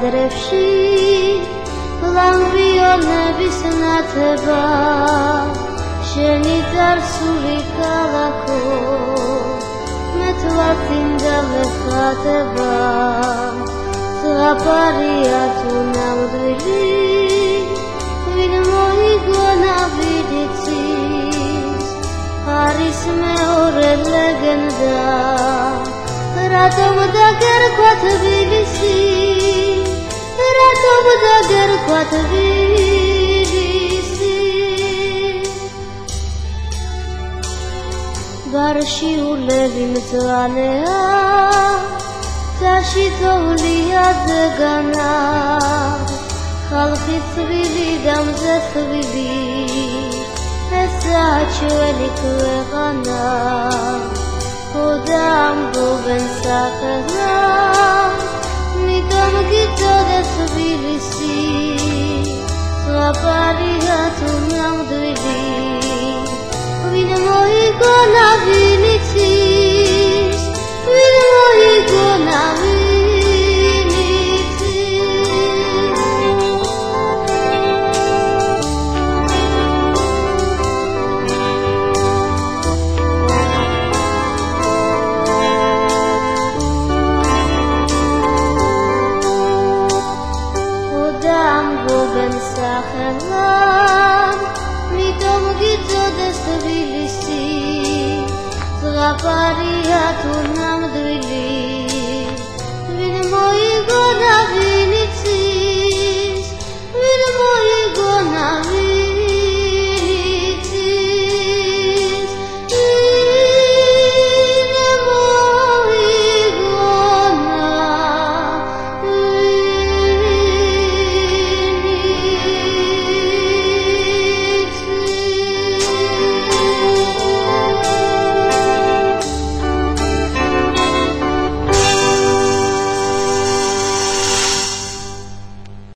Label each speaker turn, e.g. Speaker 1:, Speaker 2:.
Speaker 1: კადრებში ლამპიონების ნათება შენი წარსული ქალაქო მეთვალთინდა მეხატება ზღაპარია თუ ნამდვილი ვინ მოიგონა ვიდიცის არის მეორე ლეგენდა რატომ დაგერქვა თბილისი რატომ დაგერქვა თბილისი ბარშიულები მწვანეა წაში თოვლია დგანა ხალხი თბილი და მზე თბილი ესაა ჩვენი ქვეყანა ხოდა ამბობენ სახელა მიტომ გიწოდე თბილისი ზღაპარია თუ ნამდვილი ვინ მოიგონა ვინ იცის ვინ მოიგონა ვინ იცის ხოდა ამბობენ სახელა მიტომ გიწოდეს თბილისი ზღაპარია თუ